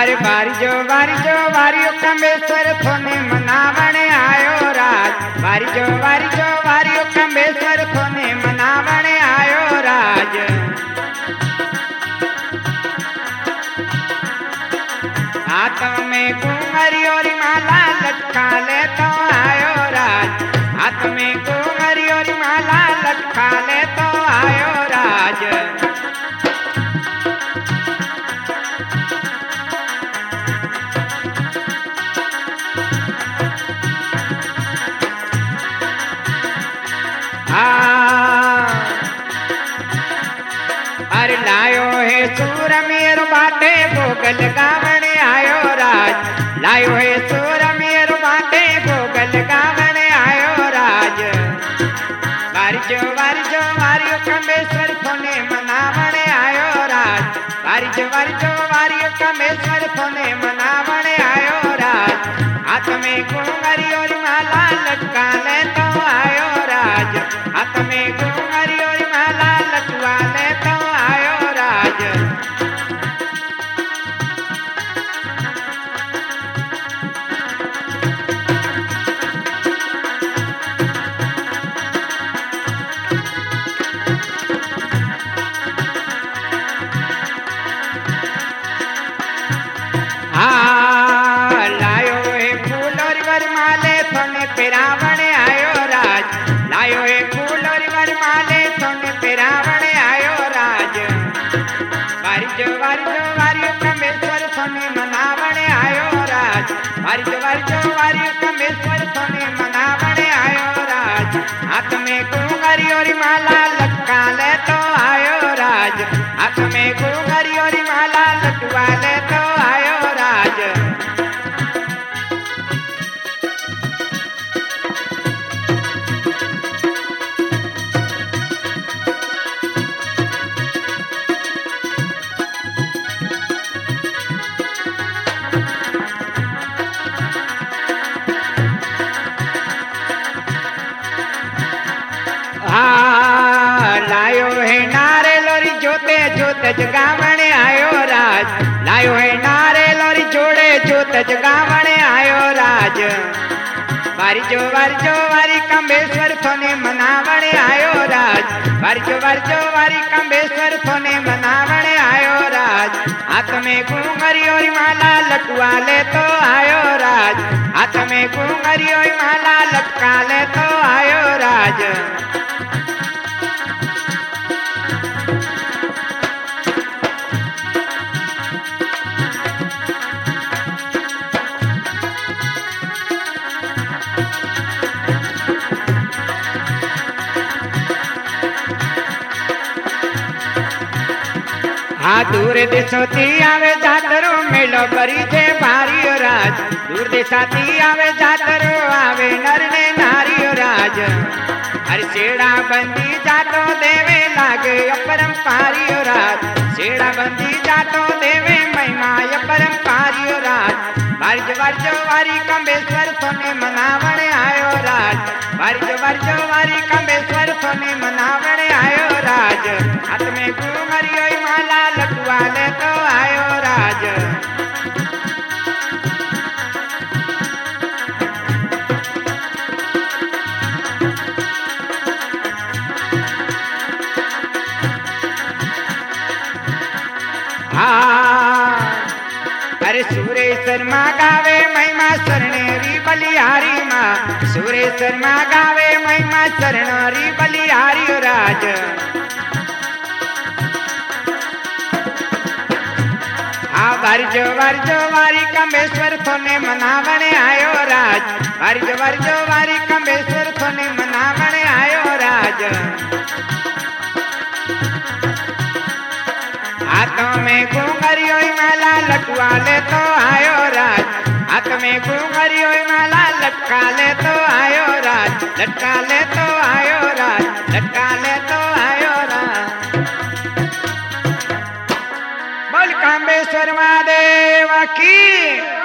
अरे बारिजो वारियो कमेश्वर थोने मनावण आयो राज। बारिजो वारियो कमेश्वर थोने मनावण आयो राज। हाथ में घूंघरी और माला लटका ले तो आयो राज। हाथ में घूंघरी और माला लटका ले तो आयो राज। अरे लायो है सूर मेरो बाटे भोगल गावण आयो राज। लायो है सूर मेरो बाटे भोगल गावण आयो राज। वारिजो वारियो कमेश्वर थोने मनावण आयो राज। वारिजो वारियो कमेश्वर थोने मनावण आयो राज। हाथ में घूंघरी और माला लटका ले तो आयो राज। हाथ में घूंघरी और माला लटवा ले तो आयो राज। लायो है फूल और वरमाले थोने पिरावण आयो राज। लायो है फूल और वरमाले थोने पिरावण आयो राज। वारिजो वारियो कमेश्वर थोने मनावण आयो राज। वारिजो वारियो कमेश्वर थोने मनावण आयो राज। हाथ में घूंघरी और माला लटका ले तो आयो राज। हाथ में घूंघरी और माला लटवा ले तो आयो राज। लायो है नारियल और जोते जोत जगावण आयो राज। लायो है नारियल और जोड़े जोत जगावण आयो राज। वारिजो वारी कमेश्वर थोने मनावण आयो राज। वारिजो वारी कमेश्वर थोने मनावण आयो राज। हाथ में घूंघरी और माला लटवा ले तो आयो राज। हाथ में घूंघरी और माला लटका ले तो आयो राज। दूर देशोती आवे जातरो मेलो करी छे भारी राज। दूर देशाती आवे जातरो आवे नर ने नारी राज। अरे सेड़ा बंदी जातो देवे लागे अपरंपारी राज। सेड़ा बंदी जातो देवे महिमा अपरंपारी राज। वारिजो वारी कमेश्वर थोने मनावण आयो राज। वारिजो वारी कमेश्वर थोने मनावण आयो राज। हाथ में घूंघरी और माला लटवा ले तो आयो राज। अरे सुरेश्वर माँ गावे महिमा शरणेरी बलिहारी माँ। सुरेश्वर माँ गावे महिमा शरणेरी बलिहारी राज। वारिजो वारी कमेश्वर थोने मनावण आयो राज। वारिजो वारी कमेश्वर थोने मनावण आयो राज। हाथों में घूंघरी और माला लटवा ले तो आयो राज। हाथ में घूंघरी और माला लटका ले तो आयो राज। लटका ले तो आयो राज। लटका ले तो आयो राज। बोल कामेश्वर महादेव की।